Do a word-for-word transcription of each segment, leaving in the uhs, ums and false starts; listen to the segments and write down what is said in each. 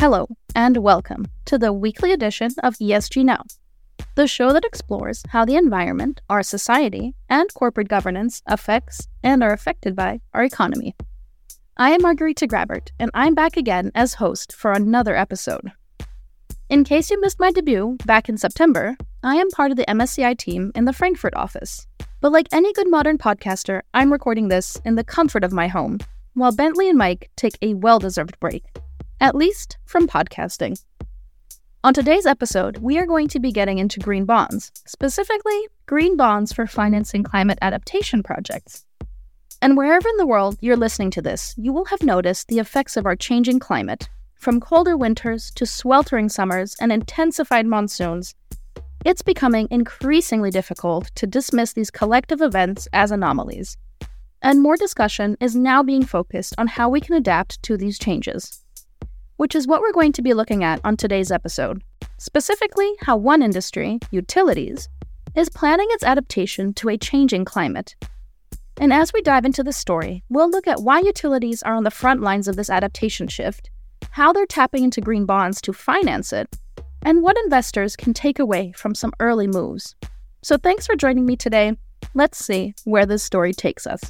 Hello, and welcome to the weekly edition of E S G Now, the show that explores how the environment, our society, and corporate governance affects and are affected by our economy. I am Margarita Grabert, and I'm back again as host for another episode. In case you missed my debut back in September, I am part of the M S C I team in the Frankfurt office. But like any good modern podcaster, I'm recording this in the comfort of my home, while Bentley and Mike take a well-deserved break. At least from podcasting. On today's episode, we are going to be getting into green bonds, specifically green bonds for financing climate adaptation projects. And wherever in the world you're listening to this, you will have noticed the effects of our changing climate, from colder winters to sweltering summers and intensified monsoons. It's becoming increasingly difficult to dismiss these collective events as anomalies. And more discussion is now being focused on how we can adapt to these changes, which is what we're going to be looking at on today's episode. Specifically, how one industry, utilities, is planning its adaptation to a changing climate. And as we dive into this story, we'll look at why utilities are on the front lines of this adaptation shift, how they're tapping into green bonds to finance it, and what investors can take away from some early moves. So thanks for joining me today. Let's see where this story takes us.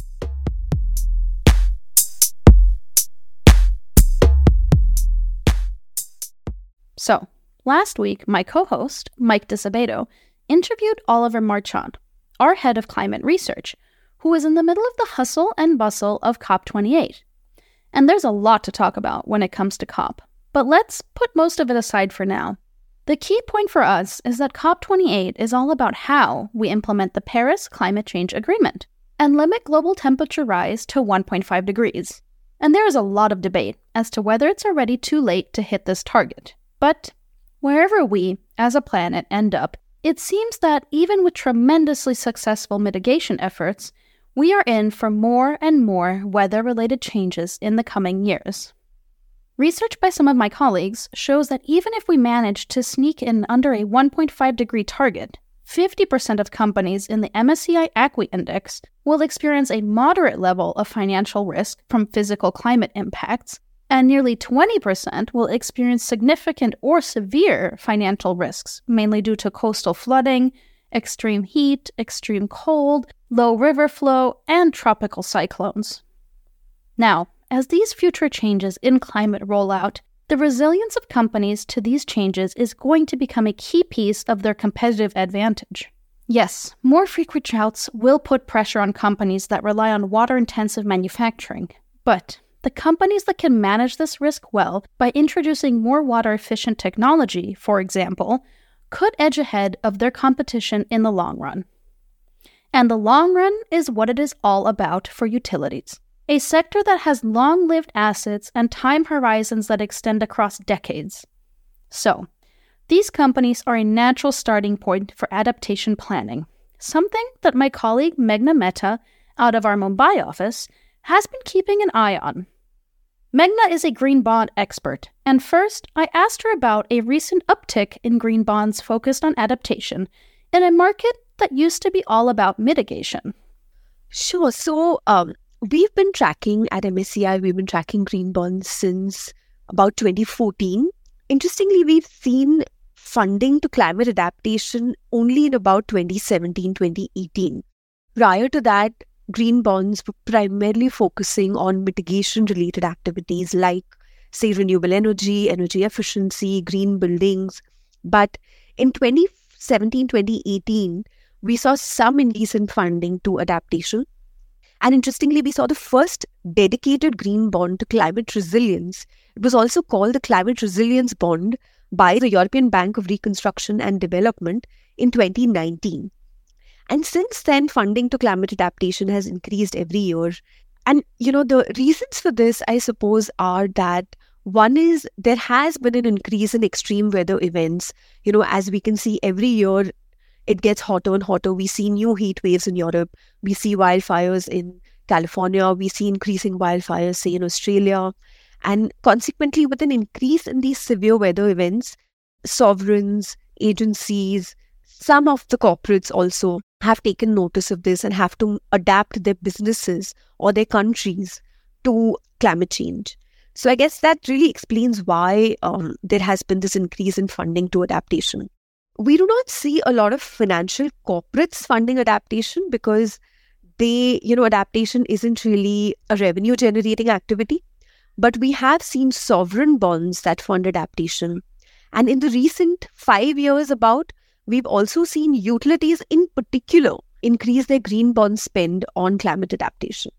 So, last week, my co-host, Mike DiSabato, interviewed Oliver Marchant, our head of climate research, who is in the middle of the hustle and bustle of COP twenty-eight. And there's a lot to talk about when it comes to COP, but let's put most of it aside for now. The key point for us is that COP twenty-eight is all about how we implement the Paris Climate Change Agreement and limit global temperature rise to one point five degrees. And there is a lot of debate as to whether it's already too late to hit this target. But wherever we, as a planet, end up, it seems that even with tremendously successful mitigation efforts, we are in for more and more weather-related changes in the coming years. Research by some of my colleagues shows that even if we manage to sneak in under a one point five degree target, fifty percent of companies in the M S C I A C W I Index will experience a moderate level of financial risk from physical climate impacts, and nearly twenty percent will experience significant or severe financial risks, mainly due to coastal flooding, extreme heat, extreme cold, low river flow, and tropical cyclones. Now, as these future changes in climate roll out, the resilience of companies to these changes is going to become a key piece of their competitive advantage. Yes, more frequent droughts will put pressure on companies that rely on water-intensive manufacturing, but the companies that can manage this risk well by introducing more water-efficient technology, for example, could edge ahead of their competition in the long run. And the long run is what it is all about for utilities, a sector that has long-lived assets and time horizons that extend across decades. So, these companies are a natural starting point for adaptation planning, something that my colleague Meghna Mehta out of our Mumbai office has been keeping an eye on. Meghna is a green bond expert, and first I asked her about a recent uptick in green bonds focused on adaptation in a market that used to be all about mitigation. Sure. So um, we've been tracking at M S C I, we've been tracking green bonds since about twenty fourteen. Interestingly, we've seen funding to climate adaptation only in about twenty seventeen, twenty eighteen. Prior to that, green bonds were primarily focusing on mitigation-related activities like, say, renewable energy, energy efficiency, green buildings. But in twenty seventeen, twenty eighteen, we saw some increase in funding to adaptation. And interestingly, we saw the first dedicated green bond to climate resilience. It was also called the Climate Resilience Bond by the European Bank of Reconstruction and Development in twenty nineteen. And since then, funding to climate adaptation has increased every year. And, you know, the reasons for this, I suppose, are that one is there has been an increase in extreme weather events. You know, as we can see every year, it gets hotter and hotter. We see new heat waves in Europe. We see wildfires in California. We see increasing wildfires, say, in Australia. And consequently, with an increase in these severe weather events, sovereigns, agencies, some of the corporates also have taken notice of this and have to adapt their businesses or their countries to climate change. So I guess that really explains why um, there has been this increase in funding to adaptation. We do not see a lot of financial corporates funding adaptation because they, you know, adaptation isn't really a revenue generating activity. But we have seen sovereign bonds that fund adaptation. And in the recent five years about, we've also seen utilities in particular increase their green bond spend on climate adaptation.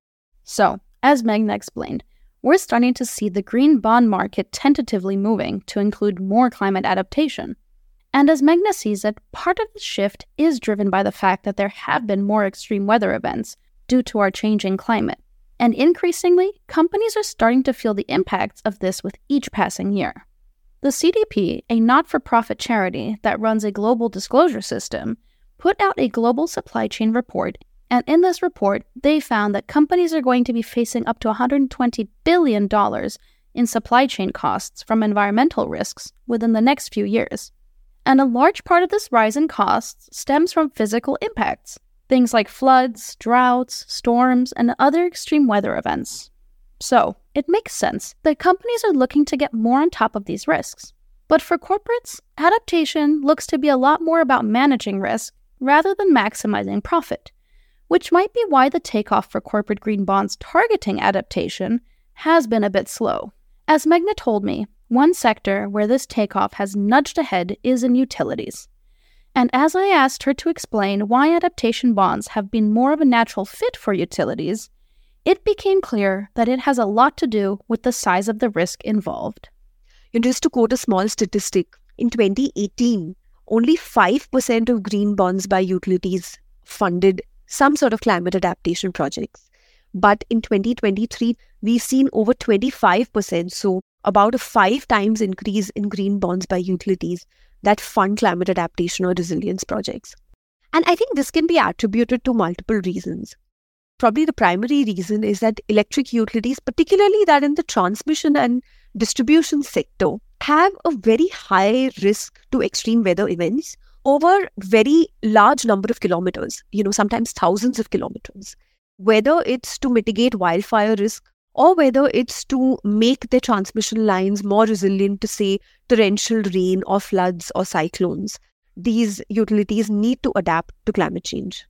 So, as Meghna explained, we're starting to see the green bond market tentatively moving to include more climate adaptation. And as Meghna sees it, part of the shift is driven by the fact that there have been more extreme weather events due to our changing climate. And increasingly, companies are starting to feel the impacts of this with each passing year. The C D P, a not-for-profit charity that runs a global disclosure system, put out a global supply chain report, and in this report, they found that companies are going to be facing up to one hundred twenty billion dollars in supply chain costs from environmental risks within the next few years. And a large part of this rise in costs stems from physical impacts, things like floods, droughts, storms, and other extreme weather events. So, it makes sense that companies are looking to get more on top of these risks. But for corporates, adaptation looks to be a lot more about managing risk rather than maximizing profit, which might be why the takeoff for corporate green bonds targeting adaptation has been a bit slow. As Meghna told me, one sector where this takeoff has nudged ahead is in utilities. And as I asked her to explain why adaptation bonds have been more of a natural fit for utilities, it became clear that it has a lot to do with the size of the risk involved. And just to quote a small statistic, in twenty eighteen, only five percent of green bonds by utilities funded some sort of climate adaptation projects. But in twenty twenty-three, we've seen over twenty-five percent, so about a five times increase in green bonds by utilities that fund climate adaptation or resilience projects. And I think this can be attributed to multiple reasons. Probably the primary reason is that electric utilities, particularly that in the transmission and distribution sector, have a very high risk to extreme weather events over very large number of kilometers, you know, sometimes thousands of kilometers. Whether it's to mitigate wildfire risk or whether it's to make their transmission lines more resilient to, say, torrential rain or floods or cyclones, these utilities need to adapt to climate change.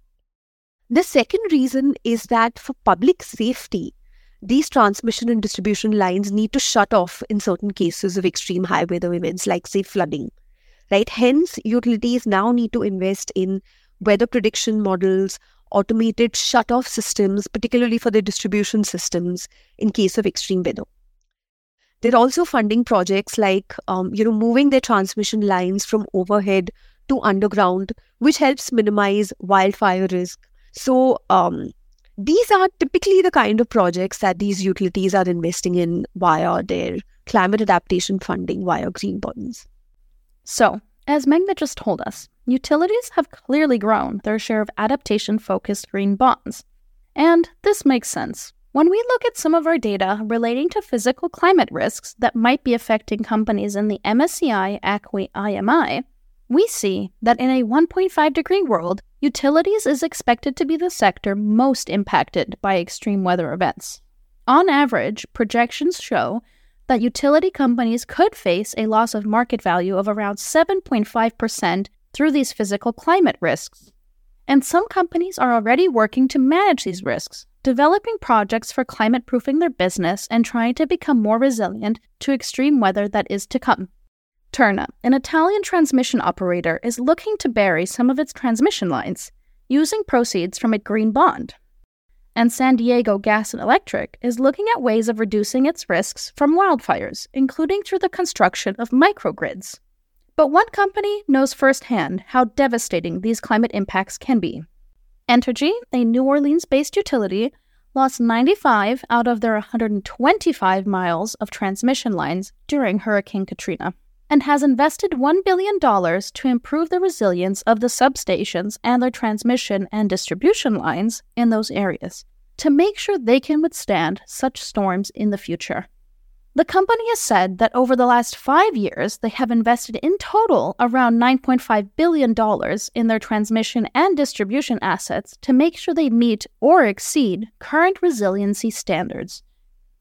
The second reason is that for public safety, these transmission and distribution lines need to shut off in certain cases of extreme high weather events like, say, flooding. Right? Hence, utilities now need to invest in weather prediction models, automated shut-off systems, particularly for their distribution systems in case of extreme weather. They're also funding projects like, um, you know, moving their transmission lines from overhead to underground, which helps minimize wildfire risk. So um, these are typically the kind of projects that these utilities are investing in via their climate adaptation funding via green bonds. So, as Meghna just told us, utilities have clearly grown their share of adaptation-focused green bonds. And this makes sense. When we look at some of our data relating to physical climate risks that might be affecting companies in the M S C I A C W I I M I, we see that in a one point five degree world, utilities is expected to be the sector most impacted by extreme weather events. On average, projections show that utility companies could face a loss of market value of around seven point five percent through these physical climate risks. And some companies are already working to manage these risks, developing projects for climate-proofing their business and trying to become more resilient to extreme weather that is to come. Terna, an Italian transmission operator, is looking to bury some of its transmission lines, using proceeds from a green bond. And San Diego Gas and Electric is looking at ways of reducing its risks from wildfires, including through the construction of microgrids. But one company knows firsthand how devastating these climate impacts can be. Entergy, a New Orleans-based utility, lost ninety-five out of their one hundred twenty-five miles of transmission lines during Hurricane Katrina, and has invested one billion dollars to improve the resilience of the substations and their transmission and distribution lines in those areas, to make sure they can withstand such storms in the future. The company has said that over the last five years, they have invested in total around nine point five billion dollars in their transmission and distribution assets to make sure they meet or exceed current resiliency standards.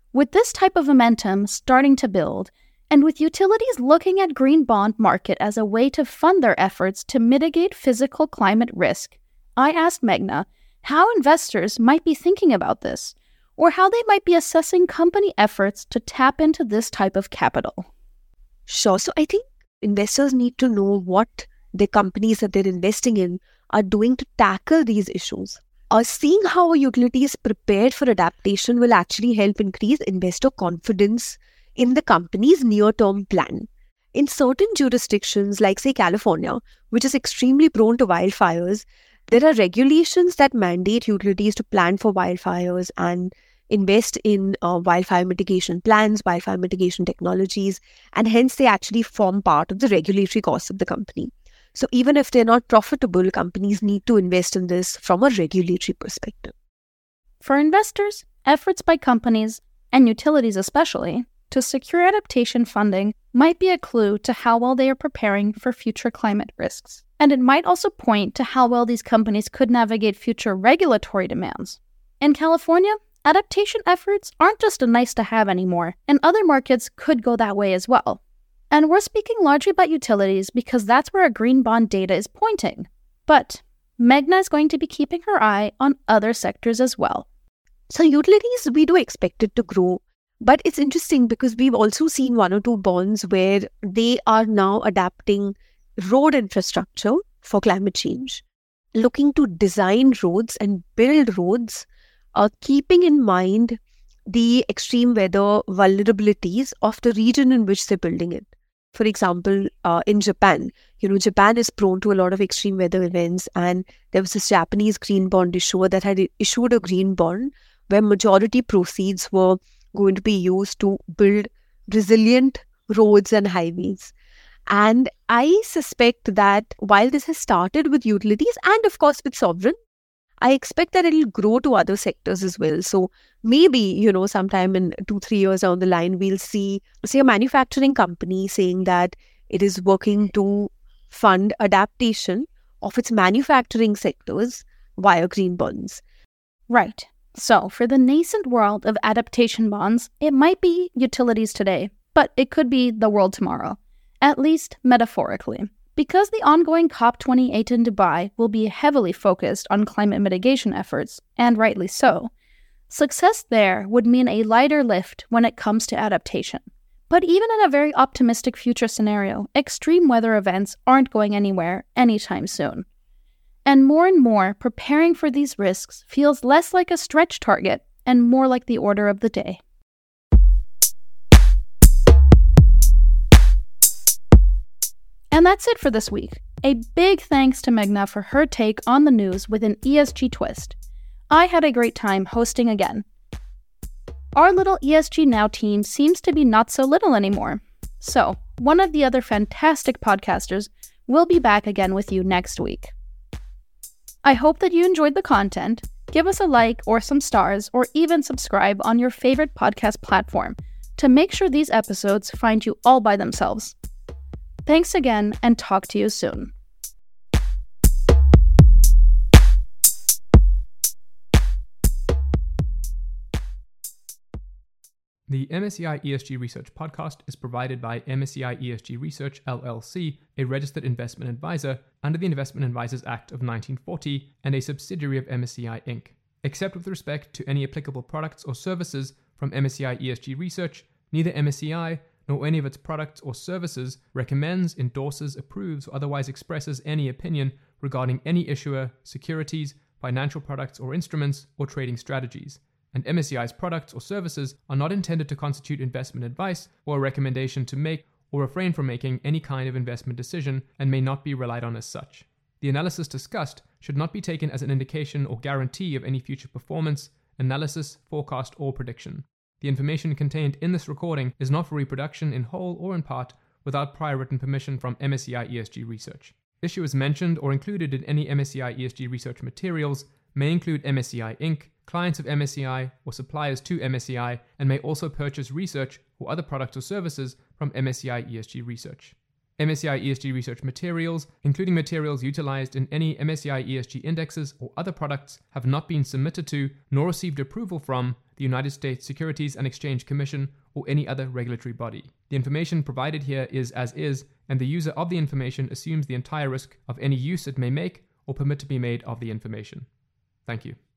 With this type of momentum starting to build, and with utilities looking at green bond market as a way to fund their efforts to mitigate physical climate risk, I asked Meghna how investors might be thinking about this, or how they might be assessing company efforts to tap into this type of capital. Sure. So I think investors need to know what the companies that they're investing in are doing to tackle these issues. Uh, seeing how a utility is prepared for adaptation will actually help increase investor confidence in the company's near-term plan. In certain jurisdictions, like say California, which is extremely prone to wildfires, there are regulations that mandate utilities to plan for wildfires and invest in uh, wildfire mitigation plans, wildfire mitigation technologies, and hence they actually form part of the regulatory costs of the company. So even if they're not profitable, companies need to invest in this from a regulatory perspective. For investors, efforts by companies, and utilities especially, to secure adaptation funding might be a clue to how well they are preparing for future climate risks. And it might also point to how well these companies could navigate future regulatory demands. In California, adaptation efforts aren't just a nice-to-have anymore, and other markets could go that way as well. And we're speaking largely about utilities because that's where our green bond data is pointing. But Meghna is going to be keeping her eye on other sectors as well. So utilities, we do expect it to grow. But it's interesting because we've also seen one or two bonds where they are now adapting road infrastructure for climate change, looking to design roads and build roads, uh, keeping in mind the extreme weather vulnerabilities of the region in which they're building it. For example, uh, in Japan, you know, Japan is prone to a lot of extreme weather events, and there was this Japanese green bond issuer that had issued a green bond where majority proceeds were going to be used to build resilient roads and highways. And I suspect that while this has started with utilities and of course with sovereign, I expect that it'll grow to other sectors as well. So maybe, you know, sometime in two, three years down the line, we'll see, say, a manufacturing company saying that it is working to fund adaptation of its manufacturing sectors via green bonds. Right. So for the nascent world of adaptation bonds, it might be utilities today, but it could be the world tomorrow, at least metaphorically. Because the ongoing COP twenty-eight in Dubai will be heavily focused on climate mitigation efforts, and rightly so, success there would mean a lighter lift when it comes to adaptation. But even in a very optimistic future scenario, extreme weather events aren't going anywhere anytime soon. And more and more, preparing for these risks feels less like a stretch target and more like the order of the day. And that's it for this week. A big thanks to Meghna for her take on the news with an E S G twist. I had a great time hosting again. Our little E S G Now team seems to be not so little anymore. So, one of the other fantastic podcasters will be back again with you next week. I hope that you enjoyed the content. Give us a like or some stars, or even subscribe on your favorite podcast platform to make sure these episodes find you all by themselves. Thanks again, and talk to you soon. The M S C I E S G Research podcast is provided by M S C I E S G Research L L C, a registered investment advisor under the Investment Advisors Act of nineteen forty and a subsidiary of M S C I Incorporated. Except with respect to any applicable products or services from M S C I E S G Research, neither M S C I nor any of its products or services recommends, endorses, approves, or otherwise expresses any opinion regarding any issuer, securities, financial products or instruments, or trading strategies. And M S C I's products or services are not intended to constitute investment advice or a recommendation to make or refrain from making any kind of investment decision and may not be relied on as such. The analysis discussed should not be taken as an indication or guarantee of any future performance, analysis, forecast, or prediction. The information contained in this recording is not for reproduction in whole or in part without prior written permission from M S C I E S G Research. Issuers mentioned or included in any M S C I E S G Research materials may include M S C I Incorporated, clients of M S C I, or suppliers to M S C I, and may also purchase research or other products or services from M S C I E S G Research. M S C I E S G Research materials, including materials utilized in any M S C I E S G indexes or other products, have not been submitted to nor received approval from the United States Securities and Exchange Commission, or any other regulatory body. The information provided here is as is, and the user of the information assumes the entire risk of any use it may make or permit to be made of the information. Thank you.